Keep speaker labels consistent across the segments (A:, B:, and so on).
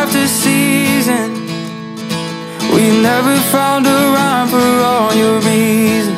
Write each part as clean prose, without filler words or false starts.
A: after season. We never found a rhyme for all your reasons.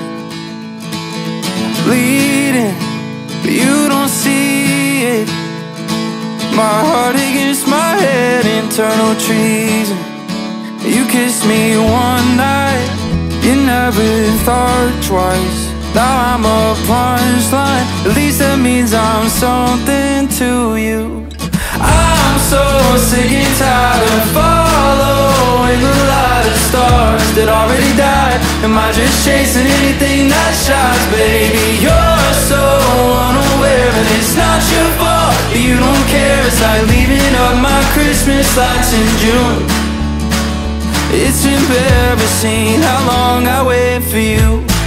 A: Bleeding, but you don't see it. My heart against my head, internal treason. You kissed me one night, you never thought twice. Now I'm a punchline, at least that means I'm something to you. I'm so sick and tired of following the light of stars that already died. Am I just chasing anything that shines? Baby, you're so unaware, and it's not your fault, but you don't care. It's like leaving up my Christmas lights in June. It's embarrassing how long I wait for you.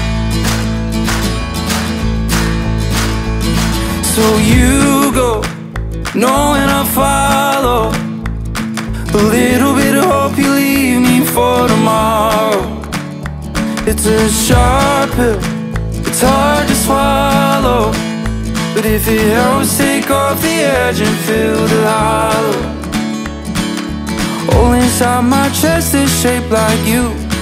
A: So you go, knowing I'll follow. A little bit of hope you leave me for tomorrow. It's a sharp pill, it's hard to swallow, but if it helps take off the edge and fill the hollow. All inside my chest is shaped like you,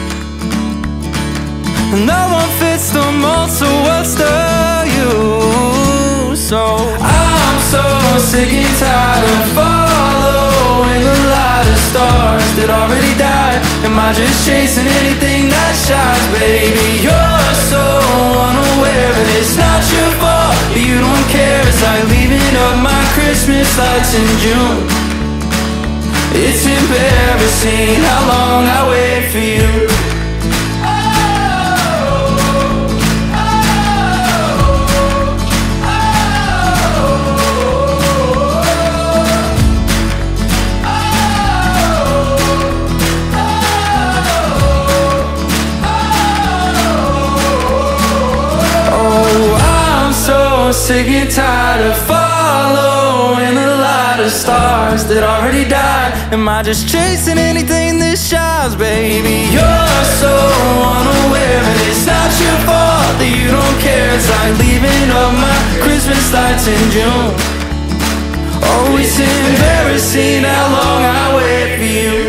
A: and no one fits the mold, so what's the use? So I'm so sick and tired of following the light of stars that already died. Am I just chasing anything that shines? Baby, you're so unaware, and it's not your fault, but you don't care. It's like leaving up my Christmas lights in June. It's embarrassing how long I wait for you. Sick and tired of following the light of stars that already died. Am I just chasing anything that shines? Baby, you're so unaware, and it's not your fault that you don't care. It's like leaving up my Christmas lights in June. Oh, it's embarrassing how long I wait for you.